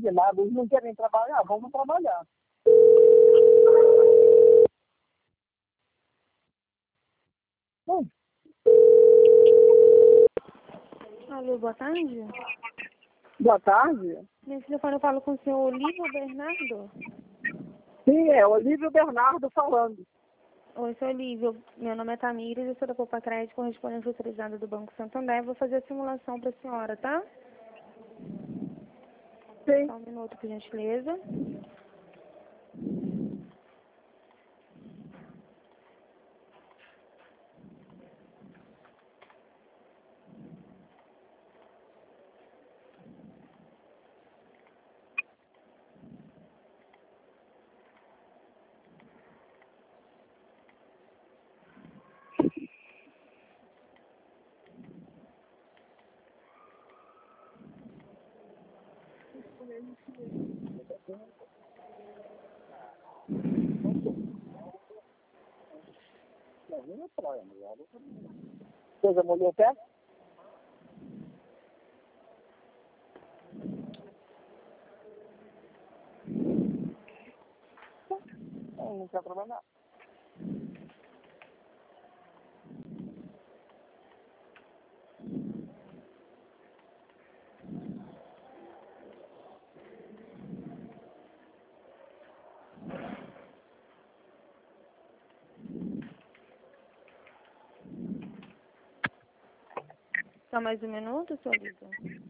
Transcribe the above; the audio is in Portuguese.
de nada, eles não querem trabalhar, vamos trabalhar. Bom, Alô, boa tarde. boa tarde. Nesse telefone eu falo com o senhor Olívio Bernardo. Sim, é Olívio Bernardo falando. Oi, sou Olívio. Meu nome é Tamires, eu sou da Poupa Crédito, correspondente autorizada do Banco Santander. Vou fazer a simulação para a senhora, tá? Sim. Só um minuto, por gentileza. Você já molhou o pé? Não quer trabalhar. Só mais um minuto, seu Olívio?